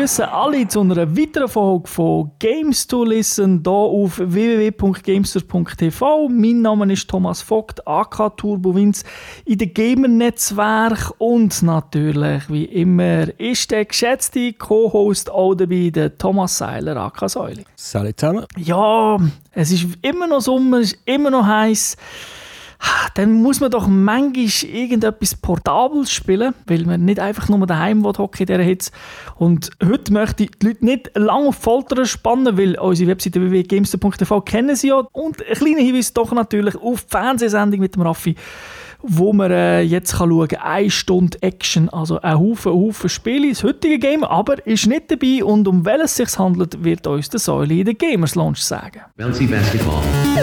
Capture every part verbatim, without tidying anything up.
begrüße alle zu einer weiteren Folge von Games to Listen hier auf w w w punkt gamester punkt t v. Mein Name ist Thomas Vogt, aka Turbo Vince in den Gamer-Netzwerk und natürlich, wie immer, ist der geschätzte Co-Host auch dabei, der Thomas Seiler, aka Säuli. Salut zusammen. Ja, es ist immer noch Sommer, es ist immer noch heiß. Dann muss man doch manchmal irgendetwas Portables spielen, weil man nicht einfach nur daheim hocken in dieser Hitze. Und heute möchte ich die Leute nicht lange auf Folter spannen, weil unsere Webseite w w w punkt gamester punkt t v kennen sie ja. Und ein kleiner Hinweis doch natürlich auf die Fernsehsendung mit dem Raffi, wo man äh, jetzt kann schauen kann, eine Stunde Action, also ein Haufen, Haufen Spiele. Das heutige Game aber ist nicht dabei und um welches es sich handelt, wird uns der Säule in der Gamers Lounge sagen. Bouncy Basketball.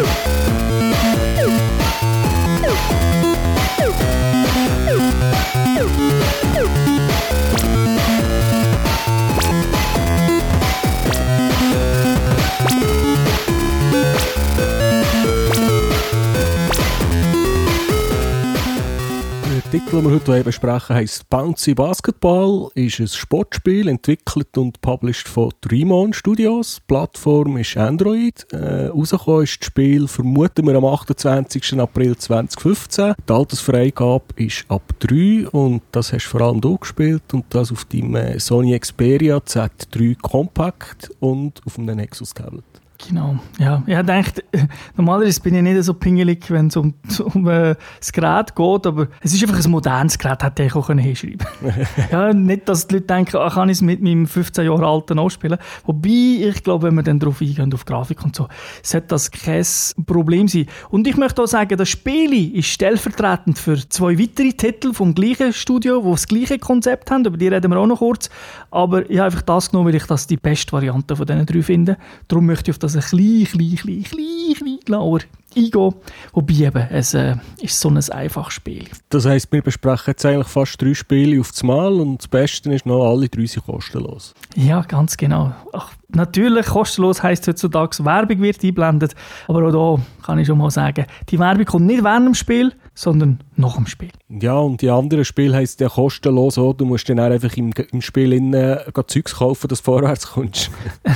Der Titel, den wir heute besprechen, heisst Bouncy Basketball, ist ein Sportspiel, entwickelt und published von Dreamon Studios. Die Plattform ist Android. Äh, rausgekommen ist das Spiel, vermuten wir, am achtundzwanzigsten April zweitausendfünfzehn. Die Altersfreigabe ist ab drei und das hast vor allem du gespielt und das auf deinem äh, Sony Xperia Z drei Compact und auf einem Nexus Tablet. Genau, ja. Ich dachte, normalerweise bin ich nicht so pingelig, wenn es um, um äh, das Gerät geht, aber es ist einfach ein modernes Gerät, hätte ich auch hinschreiben können. Ja, nicht, dass die Leute denken, ach, kann ich es mit meinem fünfzehn Jahre alten auch spielen. Wobei, ich glaube, wenn wir dann darauf eingehen, auf Grafik und so, sollte das kein Problem sein. Und ich möchte auch sagen, das Spiel ist stellvertretend für zwei weitere Titel vom gleichen Studio, die das gleiche Konzept haben, über die reden wir auch noch kurz. Aber ich habe einfach das genommen, weil ich das die beste Variante von diesen drei finde. Darum möchte ich auf das ein klein, klein, klein, klein, klein genauer eingehen. Wobei eben, es äh, ist so ein einfaches Spiel. Das heisst, wir besprechen jetzt eigentlich fast drei Spiele auf das Mal und das Beste ist noch, alle drei sind kostenlos. Ja, ganz genau. Ach, natürlich, kostenlos heisst heutzutage, Werbung wird eingeblendet. Aber auch da kann ich schon mal sagen, die Werbung kommt nicht während dem Spiel, sondern nach dem Spiel. Ja, und die anderen Spiele heisst ja kostenlos auch. Du musst dann auch einfach im, im Spiel innen Zeugs kaufen, dass du vorwärts kommst.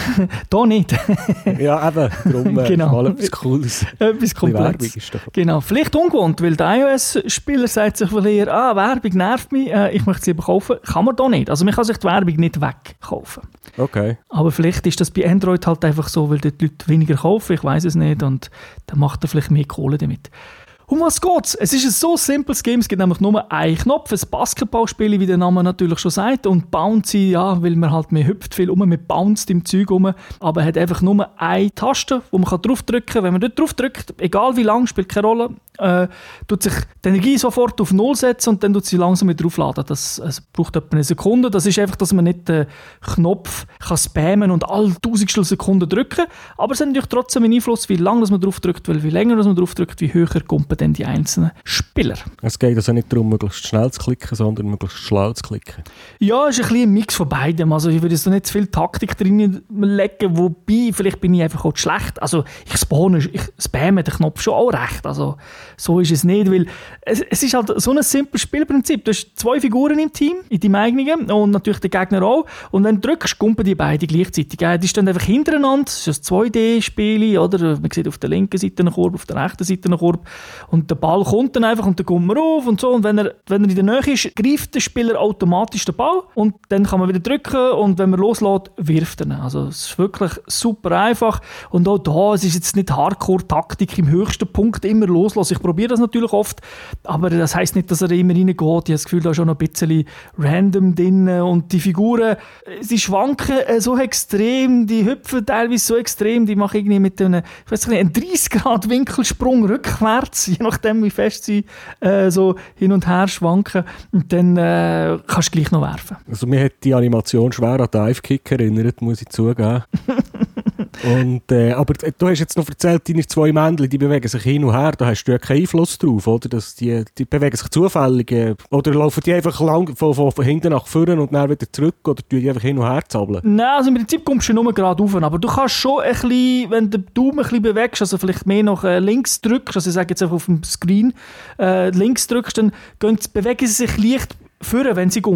Da nicht. Ja, eben. Darum äh, genau. mal etwas Cooles. Etwas Komplettes. Genau. Vielleicht ungewohnt, weil der iOS-Spieler sagt sich von ihr, ah, Werbung nervt mich, äh, ich möchte sie aber kaufen. Kann man da nicht. Also man kann sich die Werbung nicht wegkaufen. Okay. Aber vielleicht ist das bei Android halt einfach so, weil dort die Leute weniger kaufen, ich weiß es nicht, und dann macht er vielleicht mehr Kohle damit. Um was geht's? Es ist ein so simples Game, es gibt nämlich nur einen Knopf, ein Basketballspiel, wie der Name natürlich schon sagt, und Bouncy, ja, weil man halt mehr hüpft viel um, man bounced im Zeug um, aber er hat einfach nur eine Taste, wo man draufdrücken kann. Wenn man dort draufdrückt, egal wie lang, spielt keine Rolle, äh, tut sich die Energie sofort auf Null setzen und dann tut sie langsam wieder aufladen. Das, das braucht etwa eine Sekunde. Das ist einfach, dass man nicht den Knopf kann spammen und alle tausendstel Sekunden drücken, aber es hat natürlich trotzdem einen Einfluss, wie lange man draufdrückt, weil wie länger man draufdrückt, wie höher kommt dann die einzelnen Spieler. Es geht also nicht darum, möglichst schnell zu klicken, sondern möglichst schlau zu klicken. Ja, es ist ein bisschen ein Mix von beidem. Also ich würde jetzt nicht zu viel Taktik drin legen, wobei, vielleicht bin ich einfach auch schlecht. Also ich spawne, ich spamme den Knopf schon auch recht. Also so ist es nicht, weil es, es ist halt so ein simples Spielprinzip. Du hast zwei Figuren im Team, in deinem eigenen, und natürlich der Gegner auch. Und wenn du drückst, kumpen die beide gleichzeitig. Die stehen einfach hintereinander. Das ist ein zwei D-Spiel, oder? Man sieht auf der linken Seite einen Korb, auf der rechten Seite einen Korb. Und der Ball kommt dann einfach und dann kommt man auf und so. Und wenn er, wenn er in der Nähe ist, greift der Spieler automatisch den Ball und dann kann man wieder drücken und wenn man loslässt, wirft er ihn. Also es ist wirklich super einfach. Und auch da, es ist jetzt nicht Hardcore-Taktik im höchsten Punkt immer loslassen. Ich probiere das natürlich oft, aber das heisst nicht, dass er immer reingeht. Ich habe das Gefühl, da ist schon noch ein bisschen random drin. Und die Figuren, sie schwanken so extrem, die hüpfen teilweise so extrem, die machen irgendwie mit einem, ich weiß nicht, einen dreißig Grad Winkelsprung rückwärts, je nachdem wie fest sie äh, so hin und her schwanken. Und dann äh, kannst du gleich noch werfen. Also mir hat die Animation schwer an Dive-Kick erinnert, muss ich zugeben. Und, äh, aber du hast jetzt noch erzählt, deine zwei Männchen, die bewegen sich hin und her, da hast du ja keinen Einfluss drauf, oder? Dass die, die bewegen sich zufällig, äh, oder laufen die einfach lang, von, von, von hinten nach vorne und dann wieder zurück, oder tun die einfach hin und her zappeln? Nein, also im Prinzip kommst du nur gerade rauf, aber du kannst schon ein bisschen, wenn du den Daumen ein bisschen bewegst, also vielleicht mehr nach äh, links drückst, also ich sage jetzt einfach auf dem Screen, äh, links drückst, dann gehen, bewegen sie sich leicht führen, wenn sie gumpen.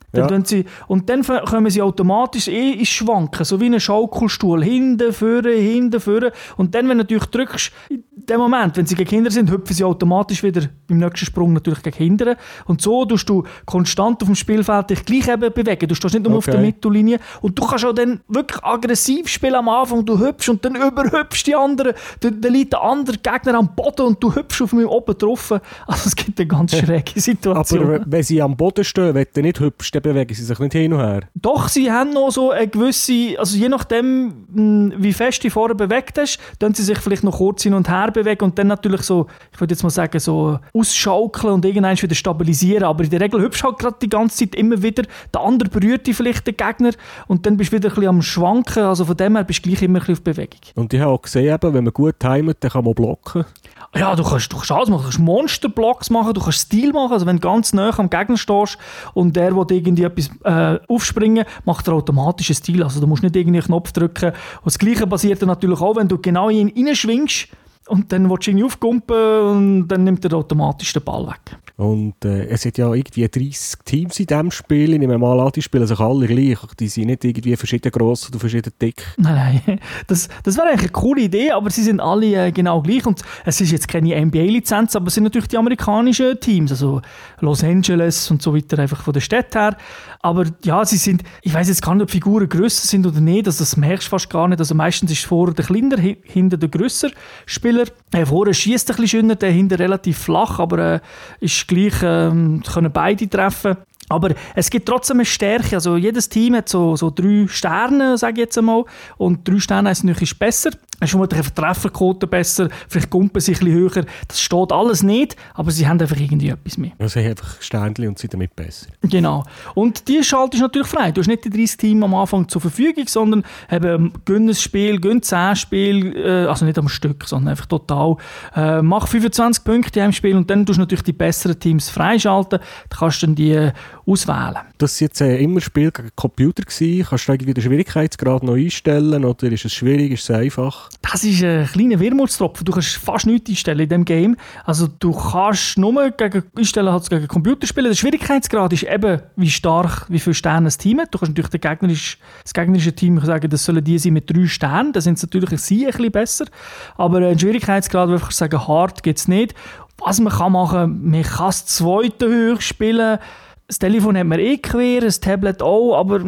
Dann Ja. sie, und dann f- kommen sie automatisch eh ins Schwanken, so wie ein Schaukelstuhl. Hinten, vorne, hinten, vorne. Und dann, wenn du natürlich drückst, in dem Moment, wenn sie gegen Kinder sind, hüpfen sie automatisch wieder beim nächsten Sprung natürlich gegen Kinder. Und so tust du konstant auf dem Spielfeld dich gleich eben bewegen. Du stehst nicht nur Okay. auf der Mittellinie. Und du kannst auch dann wirklich aggressiv spielen am Anfang. Du hüpfst und dann überhüpfst die anderen. Dann, dann liegt der andere Gegner am Boden und du hüpfst auf mich oben drauf. Also es gibt eine ganz schräge Situation. Aber wenn sie am Boden stehen, wenn du nicht hüpfst, dann bewegen sie sich nicht hin und her. Doch, sie haben noch so eine gewisse, also je nachdem, mh, wie fest du vorher bewegt hast, dann sie sich vielleicht noch kurz hin und her bewegen und dann natürlich so, ich würde jetzt mal sagen, so ausschaukeln und irgendwann wieder stabilisieren. Aber in der Regel hüpfst du halt gerade die ganze Zeit immer wieder, der andere berührt dich vielleicht, den Gegner, und dann bist du wieder ein bisschen am Schwanken, also von dem her bist du gleich immer ein bisschen auf Bewegung. Und ich habe auch gesehen, eben, wenn man gut timet, dann kann man blocken. Ja, du kannst, du kannst alles machen. Du kannst Monsterblocks machen, du kannst Stil machen. Also wenn du ganz nah am Gegner stehst und der will irgendwie etwas äh, aufspringen, macht er automatisch einen Stil. Also du musst nicht irgendwie einen Knopf drücken. Und das Gleiche passiert dann natürlich auch, wenn du genau in ihn reinschwingst und dann willst du ihn aufkumpen und dann nimmt er automatisch den Ball weg. Und äh, es hat ja irgendwie dreissig Teams in diesem Spiel. Ich nehme mal an, die spielen sich alle gleich. Die sind nicht irgendwie verschieden gross oder verschieden dick. Nein, nein. Das, das wäre eigentlich eine coole Idee, aber sie sind alle äh, genau gleich. Und es ist jetzt keine N B A-Lizenz, aber es sind natürlich die amerikanischen Teams, also Los Angeles und so weiter, einfach von der Stadt her. Aber ja, sie sind, ich weiss jetzt gar nicht, ob Figuren grösser sind oder nicht, also das merkst du fast gar nicht. Also meistens ist vorne der kleiner, hi- hinter der grösser Spieler. Äh, vorne schießt ein bisschen schöner, der hinter relativ flach, aber äh, ist gleich, ähm, können beide treffen. Aber es gibt trotzdem eine Stärke. Also jedes Team hat so, so drei Sterne, sage ich jetzt einmal. Und drei Sterne heisst natürlich ist besser. Es ist vermutlich eine Trefferquote besser. Vielleicht kumpen sie ein bisschen höher. Das steht alles nicht, aber sie haben einfach irgendwie etwas mehr. Also sie haben einfach Sternchen und sind damit besser. Genau. Und die schaltest du natürlich frei. Du hast nicht die dreißig Teams am Anfang zur Verfügung, sondern eben gönn ein Spiel, gönn zehn Spiele, äh, also nicht am Stück, sondern einfach total. Äh, mach fünfundzwanzig Punkte in einem Spiel und dann tust du natürlich die besseren Teams freischalten. Dann kannst du dann die äh, auswählen. Das war jetzt äh, immer ein Spiel gegen Computer gewesen. Kannst du irgendwie den Schwierigkeitsgrad noch einstellen oder ist es schwierig, ist es einfach? Das ist ein kleiner Wermutstropfen. Du kannst fast nichts einstellen in diesem Game. Also du kannst nur gegen, einstellen, halt gegen Computer spielen. Der Schwierigkeitsgrad ist eben, wie stark, wie viele Sterne ein Team hat. Du kannst natürlich den gegnerisch, das gegnerische Team sagen, das sollen die sein mit drei Sternen. Da sind es natürlich sie ein bisschen besser. Aber einen Schwierigkeitsgrad, wo ich sagen, hart gibt es nicht. Was man kann machen, man kann das zweite hoch spielen. Das Telefon hat man eh quer, das Tablet auch, aber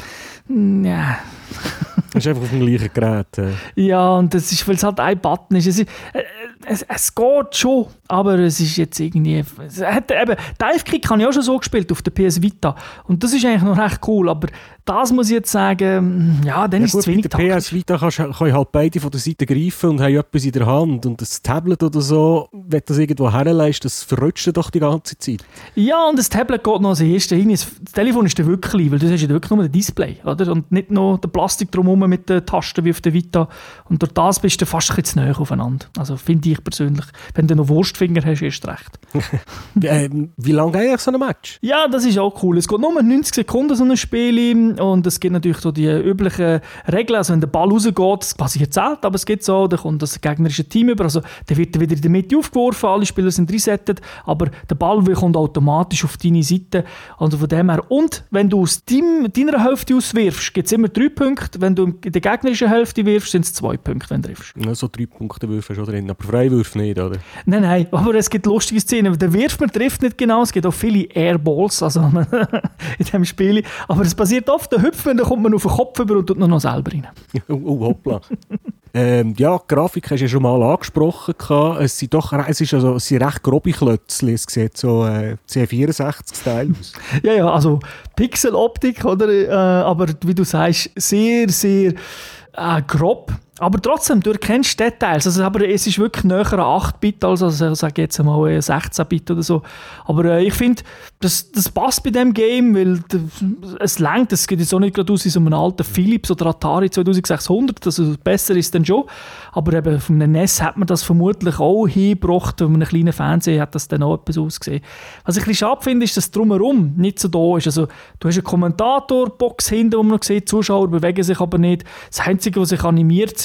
ja. Das ist einfach auf dem gleichen Gerät. Äh. Ja, und das ist, weil es halt ein Button ist. Es, ist äh, es, es geht schon, aber es ist jetzt irgendwie... Es hat, eben, Dive Kick habe ich auch schon so gespielt auf der P S Vita. Und das ist eigentlich noch recht cool, aber das muss ich jetzt sagen, ja, dann Ja, ist gut, es zu wenig bei der P S taktisch. Vita kannst, können halt beide von der Seite greifen und haben etwas in der Hand. Und das Tablet oder so, wenn du das irgendwo herleist, das verrutscht dir doch die ganze Zeit. Ja, und das Tablet geht noch als erstes hin. Das Telefon ist dann wirklich klein, weil du hast ja wirklich nur ein Display, oder? Und nicht noch der Plastik drumherum mit den Tasten wie auf der Vita. Und durch das bist du fast ein bisschen zu nahe aufeinander. Also finde ich persönlich. Wenn du noch Wurstfinger hast, erst recht. ähm, wie lange geht eigentlich so ein Match? Ja, das ist auch cool. Es geht nur neunzig Sekunden so ein Spiel und es gibt natürlich so die üblichen Regeln. Also wenn der Ball rausgeht, das passiert selten, aber es gibt so, dann kommt das gegnerische Team über, also der wird wieder in der Mitte aufgeworfen, alle Spieler sind resettet, aber der Ball kommt automatisch auf deine Seite. Also von dem her. Und wenn du aus deinem, deiner Hälfte auswirfst, gibt es immer drei Punkte. Wenn du in der gegnerischen Hälfte wirfst, sind es zwei Punkte, wenn du triffst. Ja, so drei Punkte Würfe schon drin, aber Freiwürfe nicht, oder? Nein, nein, aber es gibt lustige Szenen. Der wirft, man trifft nicht genau. Es gibt auch viele Airballs also in diesem Spiel. Aber es passiert oft, der hüpft, dann kommt man auf den Kopf über und tut noch selber rein. Oh, oh hoppla. ähm, ja, die Grafik hast du ja schon mal angesprochen. Es sind doch es ist also, es sind recht grobe Klötzchen. Es sieht so äh, C vierundsechzig-Style aus. Ja, ja, also Pixeloptik, oder? Äh, aber wie du sagst, sehr, sehr äh, grob. Aber trotzdem, du erkennst Details. Also, aber es ist wirklich näher an acht Bit als, also, sage ich jetzt mal, sechzehn Bit oder so. Aber äh, ich finde, das, das passt bei diesem Game, weil es langt. Es geht jetzt auch nicht gerade aus wie so einem alten Philips oder Atari zweitausendsechshundert. Also besser ist es dann schon. Aber eben von einem N E S hat man das vermutlich auch hingebracht. Von einem kleinen Fernseher hat das dann auch etwas ausgesehen. Was ich ein bisschen schade finde, ist, dass drumherum nicht so da ist. Also, du hast eine Kommentatorbox hinten, wo man noch sieht, die Zuschauer bewegen sich aber nicht. Das Einzige, was sich animiert,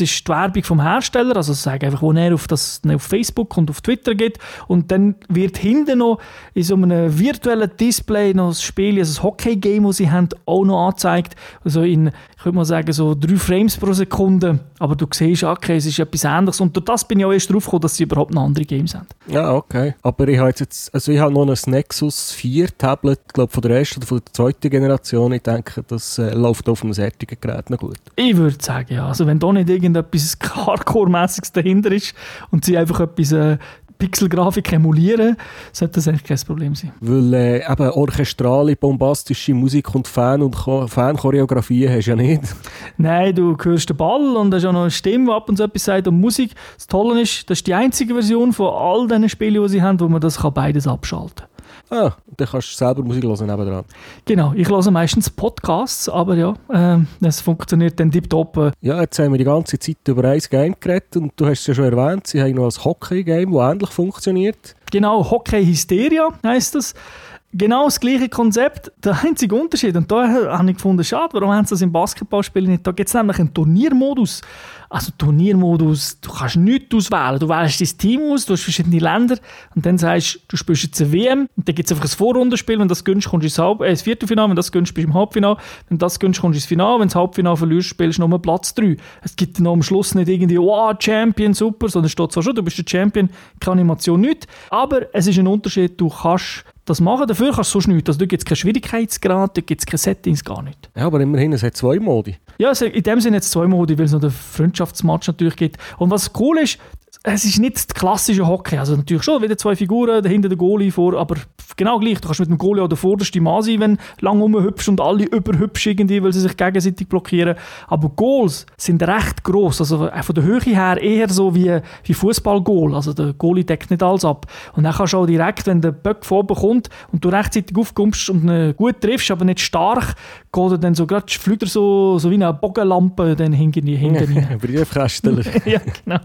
ist die Werbung vom Hersteller, also sage einfach, wo er auf, das, auf Facebook und auf Twitter geht und dann wird hinten noch in so einem virtuellen Display noch das Spiel, also das Hockey-Game, das sie haben, auch noch angezeigt, also in, ich würde mal sagen, so drei Frames pro Sekunde, aber du siehst, okay, es ist etwas Ähnliches und durch das bin ich auch erst drauf gekommen, dass sie überhaupt noch andere Games haben. Ja, okay. Aber ich habe jetzt, also ich habe noch ein Nexus vier Tablet, glaube von der ersten oder von der zweiten Generation. Ich denke, das äh, läuft auf einem solchen Gerät noch gut. Ich würde sagen, ja. Also wenn da nicht irgendetwas Hardcore-mässiges dahinter ist und sie einfach etwas äh, Pixelgrafik emulieren, sollte das eigentlich kein Problem sein. Weil äh, eben orchestrale, bombastische Musik und Fan- und Cho- Fan-Choreografie hast du ja nicht. Nein, du hörst den Ball und hast auch noch eine Stimme, die ab und zu etwas sagt. Und Musik, das Tolle ist, das ist die einzige Version von all diesen Spielen, die sie haben, wo man das kann beides abschalten kann. Ah, dann kannst du selber Musik hören nebendran. Genau, ich höre meistens Podcasts, aber ja, äh, es funktioniert dann tiptop. Ja, jetzt haben wir die ganze Zeit über ein Game geredet und du hast es ja schon erwähnt, sie haben noch ein Hockey-Game, das ähnlich funktioniert. Genau, Hockey Hysteria heisst das. Genau das gleiche Konzept, der einzige Unterschied, und da habe ich gefunden, schade, warum haben sie das im Basketballspiel nicht? Da gibt es nämlich einen Turniermodus. Also Turniermodus, du kannst nichts auswählen. Du wählst dein Team aus, du hast verschiedene Länder und dann sagst du, spielst jetzt eine W M und dann gibt es einfach ein Vorrundenspiel. Wenn das gönnst, kommst du ins, Halb- äh, ins Viertelfinale, wenn das gönnst, bist du im Halbfinale. Wenn das gönnst, kommst du ins Finale. Wenn du das Halbfinale verlierst, spielst du nur Platz drei. Es gibt dann am Schluss nicht irgendwie, wow, Champion, super, sondern es steht zwar schon, du bist der Champion, keine Animation, nichts. Aber es ist ein Unterschied, du kannst das machen, dafür kannst du sonst nichts. Also da gibt es keinen Schwierigkeitsgrad, da gibt es keine Settings, gar nicht. Ja, aber immerhin, es hat zwei Modi. Ja, also in dem Sinne jetzt zwei Modi, weil es noch den Freundschaftsmatch natürlich gibt. Und was cool ist, es ist nicht das klassische Hockey. Also natürlich schon wieder zwei Figuren, dahinter der Goalie vor, aber genau gleich. Du kannst mit dem Goalie auch der vorderste Mann sein, wenn du lang rumhüpfst und alle überhüpfst irgendwie, weil sie sich gegenseitig blockieren. Aber Goals sind recht gross. Also von der Höhe her eher so wie, wie Fußballgoal. Also der Goalie deckt nicht alles ab. Und dann kannst du auch direkt, wenn der Puck von oben kommt und du rechtzeitig aufkommst und ihn gut triffst, aber nicht stark, geht er dann so gerade, fliegt er so, so wie eine Bogenlampe dann hinten rein. Briefkästler. Ja, genau.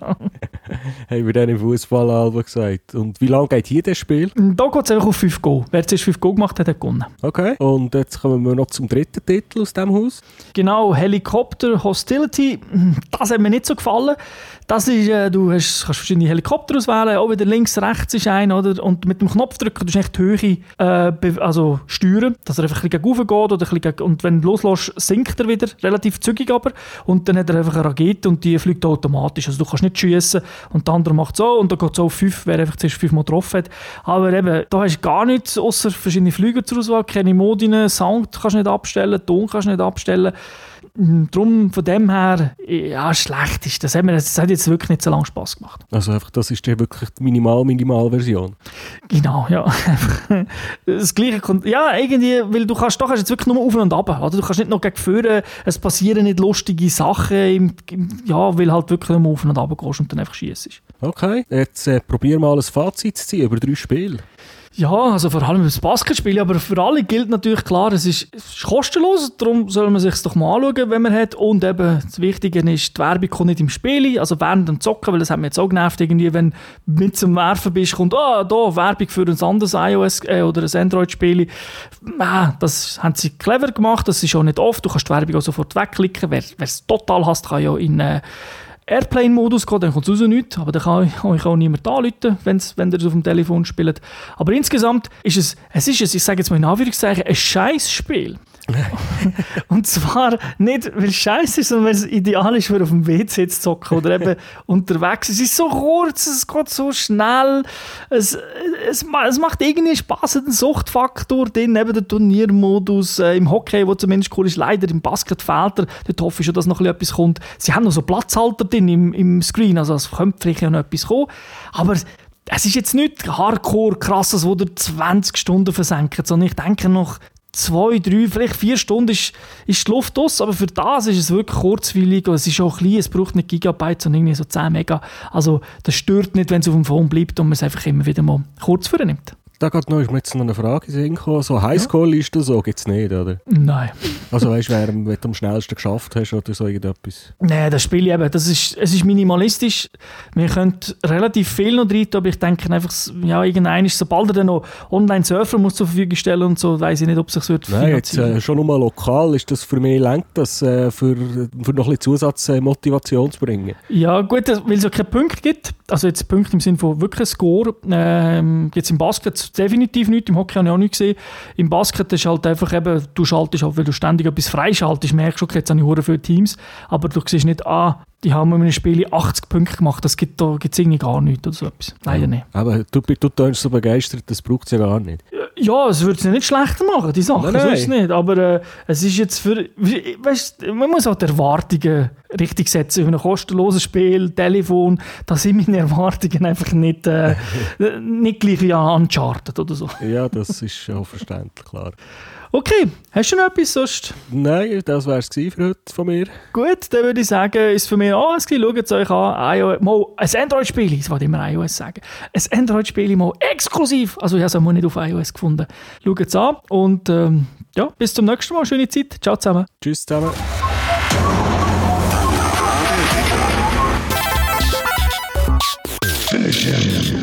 Haben wir dann im Fußballalbum gesagt. Und wie lange geht hier das Spiel? Da geht es einfach auf fünf Go. Wer zuerst fünf Go gemacht hat, hat gewonnen. Okay. Und jetzt kommen wir noch zum dritten Titel aus diesem Haus. Genau, Helicopter Hostility. Das hat mir nicht so gefallen. Das ist, äh, du hast, kannst verschiedene Helikopter auswählen, auch wieder links, rechts ist ein, oder? Und mit dem Knopfdrücken du echt die Höhe äh, be- also steuern, dass er einfach ein bisschen gegen rauf geht, oder ein bisschen gegen, und wenn du loslässt, sinkt er wieder, relativ zügig aber, und dann hat er einfach eine Rakete und die fliegt automatisch, also du kannst nicht schiessen und der andere macht so und dann geht es auf fünf, wer einfach zuerst fünfmal getroffen hat. Aber eben, da hast du gar nichts, außer verschiedene Flüge zur Auswahl, keine Modine, Sound kannst du nicht abstellen, Ton kannst du nicht abstellen. Darum, von dem her, ja, schlecht ist das. Das hat jetzt wirklich nicht so lange Spass gemacht. Also einfach, das ist ja wirklich die Minimal-Minimal-Version. Genau, ja. Das Gleiche kommt, ja, irgendwie, weil du kannst, doch hast jetzt wirklich nur auf und ab, oder? Du kannst nicht noch gegen führen, es passieren nicht lustige Sachen, im, im, ja, weil halt wirklich nur auf und ab gehst und dann einfach schiessest. Okay, jetzt äh, probier mal ein Fazit zu ziehen über drei Spiele. Ja, also vor allem das Basketspiel, aber für alle gilt natürlich klar, es ist, es ist kostenlos, darum soll man es sich doch mal anschauen, wenn man hat. Und eben, das Wichtige ist, die Werbung kommt nicht im Spiel, also während dem Zocken, weil das hat mich jetzt auch genervt, irgendwie, wenn du mit zum Werfen bist, kommt, ah, da, Werbung für ein anderes iOS äh, oder ein Android-Spiel. Ah, das haben sie clever gemacht, das ist auch nicht oft, du kannst die Werbung auch sofort wegklicken, wer es total hasst, kann ja in äh, Airplane-Modus gehen, dann kommt es raus nichts, aber dann kann euch auch niemand anrufen, wenn's, wenn ihr es auf dem Telefon spielt. Aber insgesamt ist es, es ist es, ich sage jetzt mal in Anführungszeichen, ein Scheiß-Spiel. Und zwar nicht, weil es scheiße ist, sondern weil es ideal ist, für auf dem W C zu zocken oder eben unterwegs. Es ist so kurz, es geht so schnell, es, es, es macht irgendwie Spass, einen Suchtfaktor drin, eben der Turniermodus äh, im Hockey, wo zumindest cool ist, leider im Basket fehlt er, dort hoffe ich schon, dass noch etwas kommt. Sie haben noch so Platzhalter drin im, im Screen, also es könnte vielleicht noch etwas kommen, aber es ist jetzt nicht hardcore krasses, wo der zwanzig Stunden versenkt, sondern ich denke noch zwei, drei, vielleicht vier Stunden ist, ist die Luft aus, aber für das ist es wirklich kurzweilig und es ist auch klein, es braucht nicht Gigabyte, sondern irgendwie so zehn Mega. Also das stört nicht, wenn es auf dem Phone bleibt und man es einfach immer wieder mal kurz vornimmt. Da geht noch, ist mir jetzt noch eine Frage in den Sinn gekommen. So Highscore-Liste, so gibt es nicht, oder? Nein. Also weißt du, wer wenn du am schnellsten geschafft hast oder so irgendetwas? Nein, das Spiel eben, das ist, es ist minimalistisch. Wir können relativ viel noch rein, aber ich denke einfach, ja, irgendwann, sobald er dann noch Online-Surfer muss zur Verfügung stellen und so, weiss ich nicht, ob es sich wird Nein, jetzt äh, schon nur lokal ist das für mich lenkt das äh, für, für noch ein bisschen Zusatzmotivation äh, zu bringen. Ja gut, weil es ja keine Punkte gibt, also jetzt Punkte im Sinne von wirklich Score, ähm, gibt es im Basket definitiv nicht, im Hockey habe ich auch nicht gesehen. Im Basket ist halt einfach eben, du schaltest halt, weil du ständig etwas freischaltest, merkst du, okay, jetzt habe ich verdammt viele Teams, aber du siehst nicht, ah, die haben in einem Spiel achtzig Punkte gemacht, das gibt es irgendwie gar nicht oder so etwas. Leider nicht. Aber du, du tönst so begeistert, das braucht es ja gar nicht. Ja, es würde es nicht schlechter machen, die Sachen, nein, so ist es nicht. Aber äh, es ist jetzt für, weißt, man muss auch die Erwartungen richtig setzen. Für ein kostenloses Spiel, Telefon, da sind meine Erwartungen einfach nicht, äh, nicht gleich wie an Uncharted oder so. Ja, das ist auch verständlich, klar. Okay, hast du noch etwas sonst? Nein, das wäre es für heute von mir. Gut, dann würde ich sagen, ist für mich alles gewesen. Schaut es euch an. iOS, mal ein Android-Spiel, ich wollte immer iOS sagen. Ein Android-Spiel mal exklusiv. Also ich habe es auch mal nicht auf iOS gefunden. Schaut es an und ähm, ja, bis zum nächsten Mal. Schöne Zeit. Ciao zusammen. Tschüss zusammen. Finish him.